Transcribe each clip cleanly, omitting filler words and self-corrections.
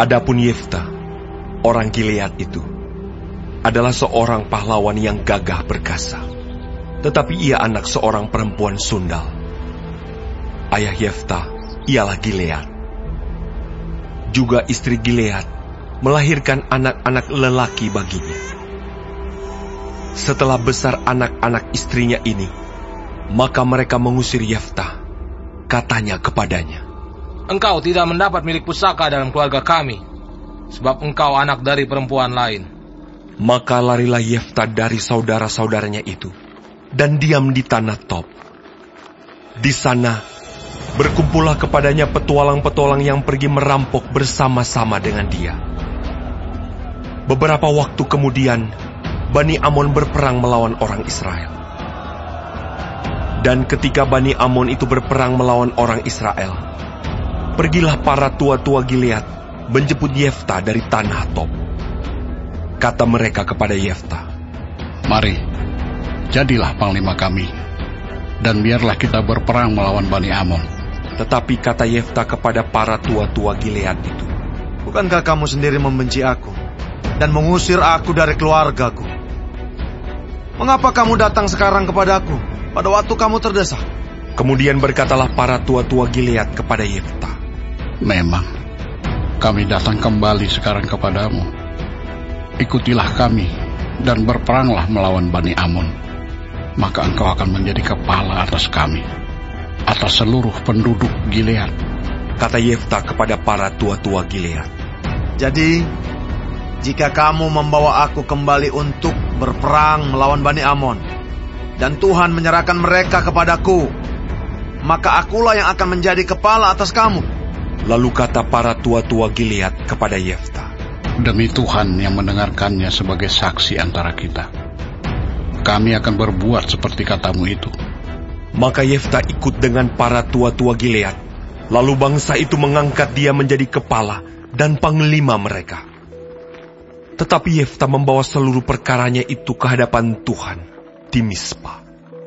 Adapun Yefta, orang Gilead itu, adalah seorang pahlawan yang gagah perkasa. Tetapi ia anak seorang perempuan sundal. Ayah Yefta ialah Gilead. Juga istri Gilead melahirkan anak-anak lelaki baginya. Setelah besar anak-anak istrinya ini, maka mereka mengusir Yefta. Katanya kepadanya, "Engkau tidak mendapat milik pusaka dalam keluarga kami, sebab engkau anak dari perempuan lain." Maka larilah Yefta dari saudara-saudaranya itu, dan diam di tanah Tob. Di sana, berkumpullah kepadanya petualang-petualang yang pergi merampok bersama-sama dengan dia. Beberapa waktu kemudian, Bani Amon berperang melawan orang Israel. Dan ketika Bani Amon itu berperang melawan orang Israel, pergilah para tua-tua Gilead menjemput Yefta dari tanah Tob. Kata mereka kepada Yefta, "Mari, jadilah panglima kami, dan biarlah kita berperang melawan Bani Amon." Tetapi kata Yefta kepada para tua-tua Gilead itu, "Bukankah kamu sendiri membenci aku dan mengusir aku dari keluargaku? Mengapa kamu datang sekarang kepadaku pada waktu kamu terdesak?" Kemudian berkatalah para tua-tua Gilead kepada Yefta, "Memang, kami datang kembali sekarang kepadamu. Ikutilah kami dan berperanglah melawan Bani Amon. Maka engkau akan menjadi kepala atas kami, atas seluruh penduduk Gilead." Kata Yefta kepada para tua-tua Gilead, "Jadi, jika kamu membawa aku kembali untuk berperang melawan Bani Amon, dan Tuhan menyerahkan mereka kepadaku, maka akulah yang akan menjadi kepala atas kamu." Lalu kata para tua-tua Gilead kepada Yefta, "Demi Tuhan yang mendengarkannya sebagai saksi antara kita, kami akan berbuat seperti katamu itu." Maka Yefta ikut dengan para tua-tua Gilead. Lalu bangsa itu mengangkat dia menjadi kepala dan panglima mereka. Tetapi Yefta membawa seluruh perkaranya itu ke hadapan Tuhan di Mispa.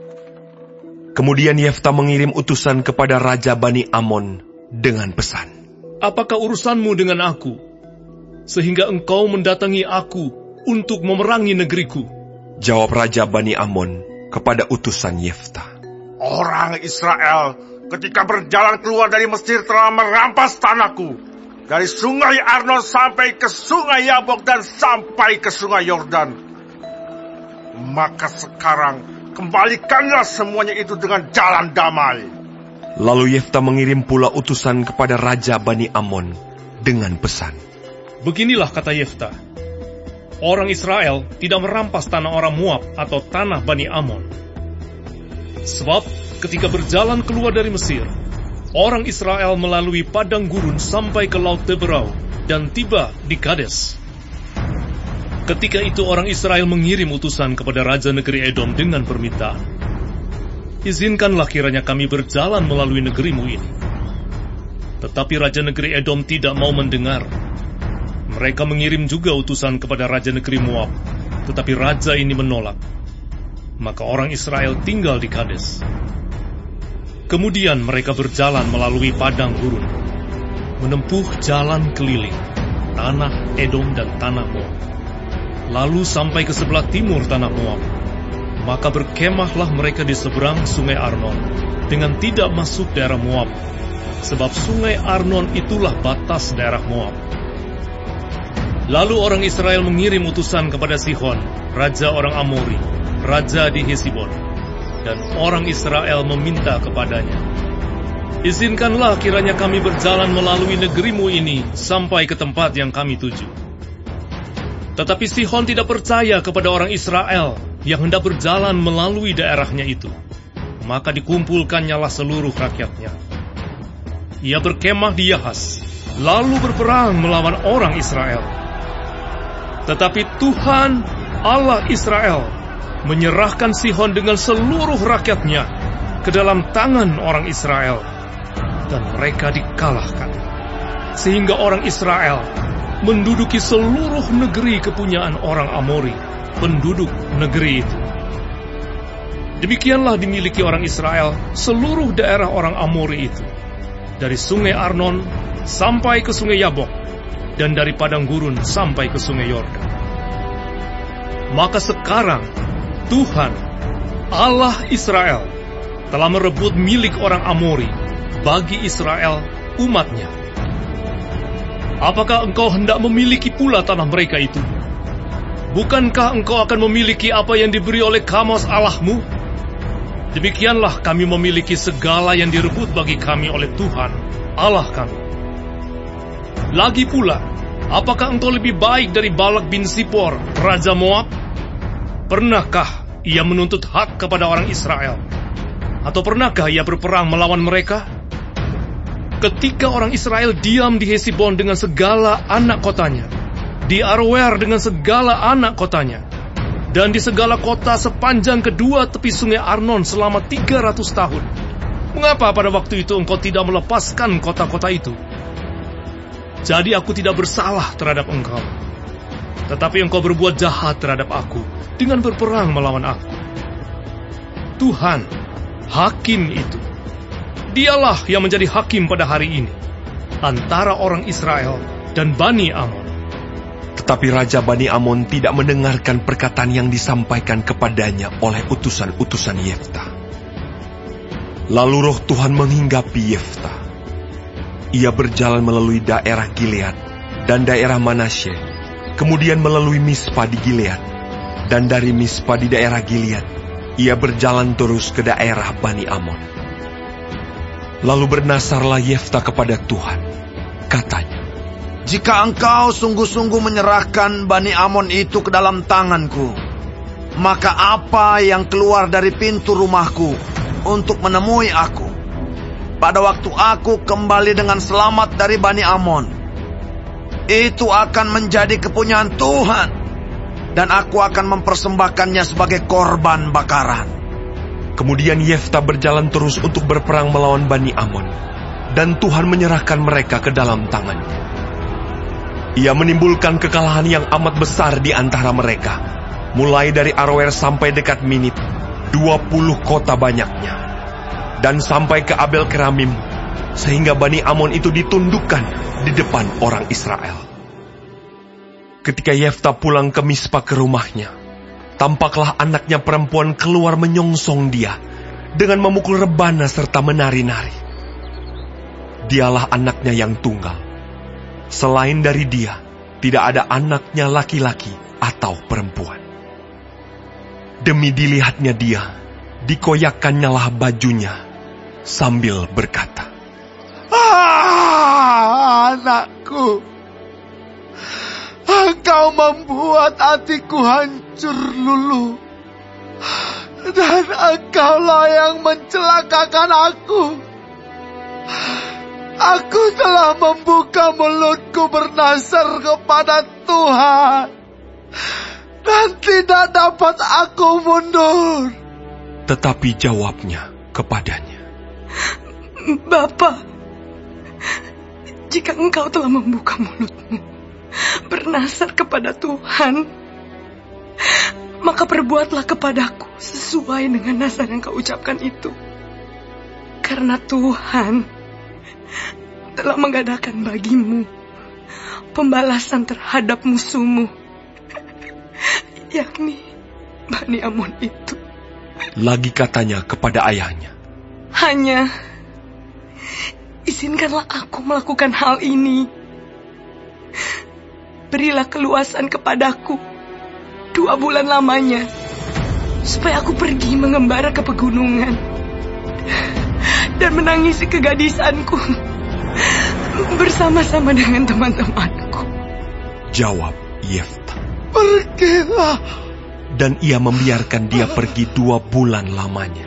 Kemudian Yefta mengirim utusan kepada Raja Bani Amon dengan pesan, "Apakah urusanmu dengan aku, sehingga engkau mendatangi aku untuk memerangi negeriku?" Jawab Raja Bani Amon kepada utusan Yefta, "Orang Israel ketika berjalan keluar dari Mesir telah merampas tanahku, dari sungai Arnon sampai ke sungai Yabok dan sampai ke sungai Yordan. Maka sekarang kembalikanlah semuanya itu dengan jalan damai." Lalu Yefta mengirim pula utusan kepada Raja Bani Amon dengan pesan, "Beginilah kata Yefta, orang Israel tidak merampas tanah orang Moab atau tanah Bani Amon. Sebab ketika berjalan keluar dari Mesir, orang Israel melalui padang gurun sampai ke Laut Teberau dan tiba di Kades. Ketika itu orang Israel mengirim utusan kepada Raja negeri Edom dengan permintaan, 'Izinkanlah kiranya kami berjalan melalui negerimu ini.' Tetapi Raja negeri Edom tidak mau mendengar. Mereka mengirim juga utusan kepada Raja negeri Moab, tetapi Raja ini menolak. Maka orang Israel tinggal di Kades. Kemudian mereka berjalan melalui padang gurun, menempuh jalan keliling, tanah Edom dan tanah Moab. Lalu sampai ke sebelah timur tanah Moab. Maka berkemahlah mereka di seberang sungai Arnon, dengan tidak masuk daerah Moab, sebab sungai Arnon itulah batas daerah Moab. Lalu orang Israel mengirim utusan kepada Sihon, raja orang Amori, raja di Hesibon, dan orang Israel meminta kepadanya, 'Izinkanlah kiranya kami berjalan melalui negerimu ini sampai ke tempat yang kami tuju.' Tetapi Sihon tidak percaya kepada orang Israel yang hendak berjalan melalui daerahnya itu. Maka dikumpulkannyalah seluruh rakyatnya. Ia berkemah di Yahas, lalu berperang melawan orang Israel. Tetapi Tuhan, Allah Israel, menyerahkan Sihon dengan seluruh rakyatnya ke dalam tangan orang Israel, dan mereka dikalahkan. Sehingga orang Israel menduduki seluruh negeri kepunyaan orang Amori, penduduk negeri itu. Demikianlah dimiliki orang Israel seluruh daerah orang Amori itu, dari sungai Arnon sampai ke sungai Yabok, dan dari padang gurun sampai ke sungai Yordan. Maka sekarang Tuhan, Allah Israel, telah merebut milik orang Amori bagi Israel, umatnya. Apakah engkau hendak memiliki pula tanah mereka itu? Bukankah engkau akan memiliki apa yang diberi oleh Kamos Allahmu? Demikianlah kami memiliki segala yang direbut bagi kami oleh Tuhan, Allah kami. Lagi pula, apakah engkau lebih baik dari Balak bin Sipor, Raja Moab? Pernahkah ia menuntut hak kepada orang Israel? Atau pernahkah ia berperang melawan mereka? Ketika orang Israel diam di Hesibon dengan segala anak kotanya, di Aroer dengan segala anak kotanya, dan di segala kota sepanjang kedua tepi sungai Arnon selama 300 tahun, mengapa pada waktu itu engkau tidak melepaskan kota-kota itu? Jadi aku tidak bersalah terhadap engkau, tetapi engkau berbuat jahat terhadap aku dengan berperang melawan aku. Tuhan, hakim itu, dialah yang menjadi hakim pada hari ini antara orang Israel dan Bani Amon. Tetapi Raja Bani Amon tidak mendengarkan perkataan yang disampaikan kepadanya oleh utusan-utusan Yefta. Lalu roh Tuhan menghinggapi Yefta. Ia berjalan melalui daerah Gilead dan daerah Manasye, kemudian melalui Mispa di Gilead, dan dari Mispa di daerah Gilead, ia berjalan terus ke daerah Bani Amon. Lalu bernasarlah Yefta kepada Tuhan. Katanya, "Jika engkau sungguh-sungguh menyerahkan Bani Amon itu ke dalam tanganku, maka apa yang keluar dari pintu rumahku untuk menemui aku, pada waktu aku kembali dengan selamat dari Bani Amon, itu akan menjadi kepunyaan Tuhan, dan aku akan mempersembahkannya sebagai korban bakaran." Kemudian Yefta berjalan terus untuk berperang melawan Bani Amon, dan Tuhan menyerahkan mereka ke dalam tangannya. Ia menimbulkan kekalahan yang amat besar di antara mereka, mulai dari Aroer sampai dekat Minit, 20 kota banyaknya, dan sampai ke Abel Keramim, sehingga Bani Amon itu ditundukkan di depan orang Israel. Ketika Yefta pulang ke Mispa ke rumahnya, tampaklah anaknya perempuan keluar menyongsong dia dengan memukul rebana serta menari-nari. Dialah anaknya yang tunggal. Selain dari dia, tidak ada anaknya laki-laki atau perempuan. Demi dilihatnya dia, dikoyakkannyalah bajunya sambil berkata, Anakku, engkau membuat hatiku hancur luluh, dan engkaulah yang mencelakakan aku. Aku telah membuka mulutku bernasar kepada Tuhan, dan tidak dapat aku mundur. Tetapi jawabnya kepadanya, Bapa, jika engkau telah membuka mulutmu bernasar kepada Tuhan, maka perbuatlah kepadaku sesuai dengan nasar yang kau ucapkan itu. Karena Tuhan telah mengadakan bagimu pembalasan terhadap musuhmu, yakni Bani Amon itu. Lagi katanya kepada ayahnya, Hanya izinkanlah aku melakukan hal ini. Berilah keluasan kepadaku 2 bulan lamanya, supaya aku pergi mengembara ke pegunungan dan menangisi kegadisanku bersama-sama dengan teman-temanku. Jawab Yefta, Pergilah. dan ia membiarkan dia pergi 2 bulan lamanya.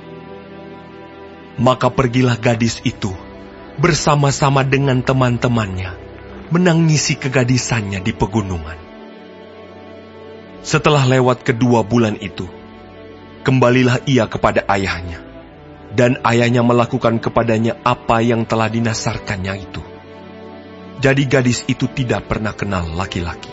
Maka pergilah gadis itu bersama-sama dengan teman-temannya menangisi kegadisannya di pegunungan. Setelah lewat kedua bulan itu, kembalilah ia kepada ayahnya, dan ayahnya melakukan kepadanya apa yang telah dinasarkannya itu. Jadi gadis itu tidak pernah kenal laki-laki.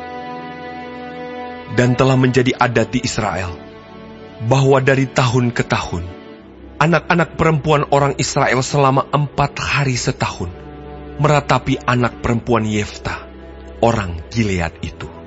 Dan telah menjadi adat di Israel, bahwa dari tahun ke tahun, anak-anak perempuan orang Israel selama 4 hari setahun meratapi anak perempuan Yefta orang Gilead itu.